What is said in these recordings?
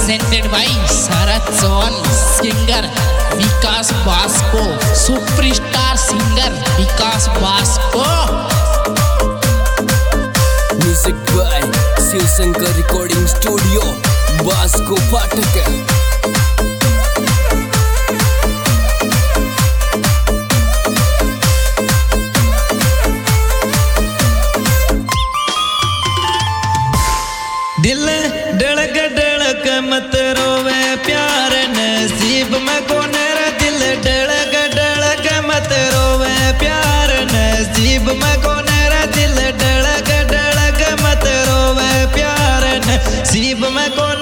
presented by Sarath Chauhan, singer Vikas Basko, superstar singer Vikas Basko. Music by Shiv Shankar Recording Studio, Basko Patak. दिल डड़क डड़क मत रोवे प्यार नसीब में कौन रे दिल डड़क डड़क मत रोवे प्यार नसीब में कौन रे दिल डड़क डड़क मत रोवे प्यार नसीब में कौन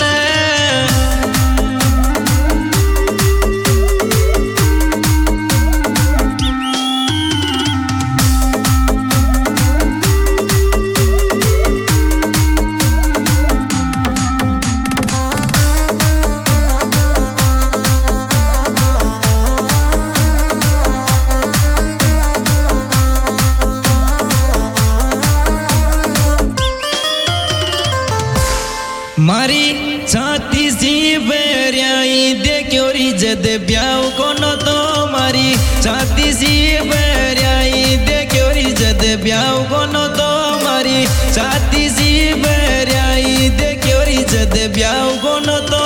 मारी छाती सी बेरियाई देखोरी जद ब्याह कोनो तो मारी छाती सी बेरियाई देखोरी जद ब्याह कोनो तो मारी छाती सी बेरियाई देखोरी जद ब्याह कोनो तो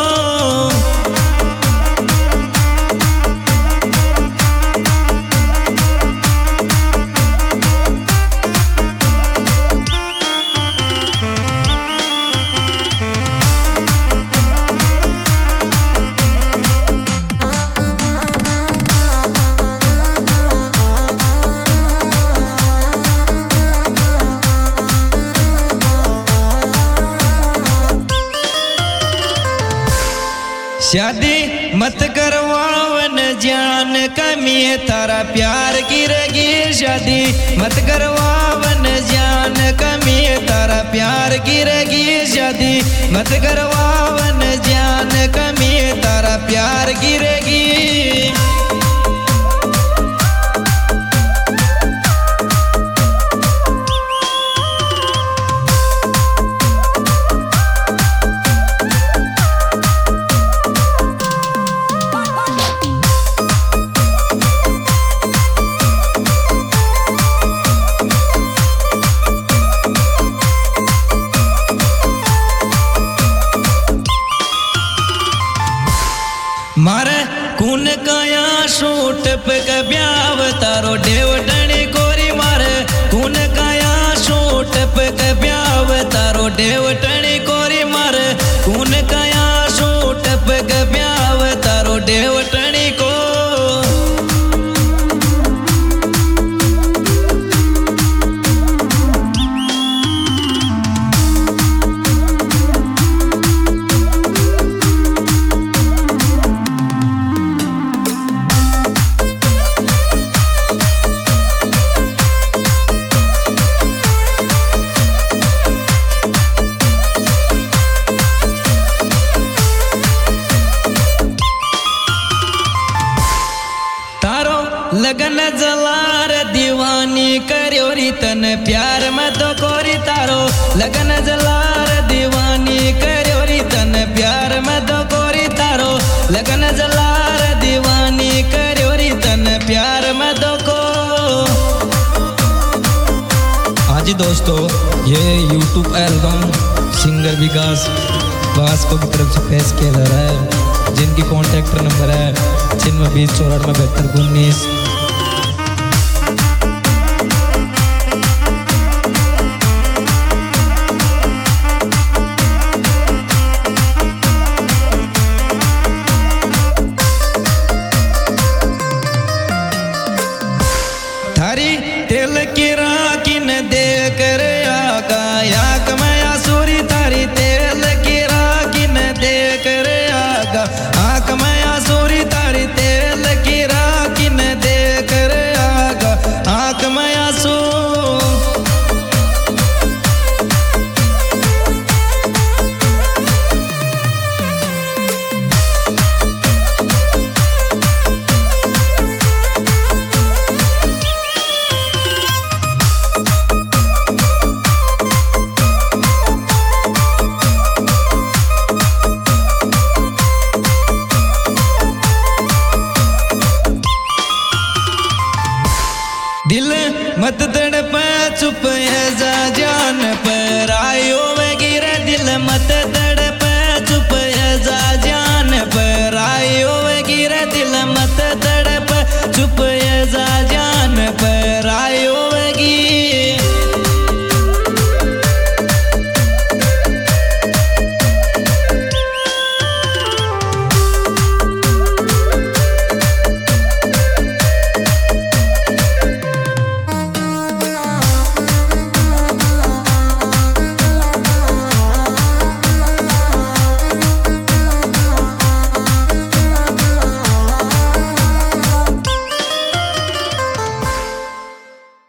शादी मत करवावन जान कमी तारा प्यार की रहेगी शादी मत करवावन जान कमी तारा प्यार की रहेगी शादी मत करवावन जान कमी तारा प्यार की रहेगी मारे कून काया शूट पे ब्याव तारो डेवटनी कोरी मारे कून काया शूट पे ब्याव तारो डेवटनी कोरी मारे कून काया शूट पे ब्याव तारो डेवटनी को लगन जलार दीवानी करोरी तन प्यार में तो कोरी तारो लगन जलार दीवानी करोरी तन प्यार में तो कोरी तारो लगन जलार दीवानी करोरी तन प्यार में तो को हाँ जी दोस्तों, ये YouTube album singer Vikas Basko की तरफ से पेश किया जा रहा है, जिनकी कॉन्टैक्ट नंबर है 96 20 94 72 19।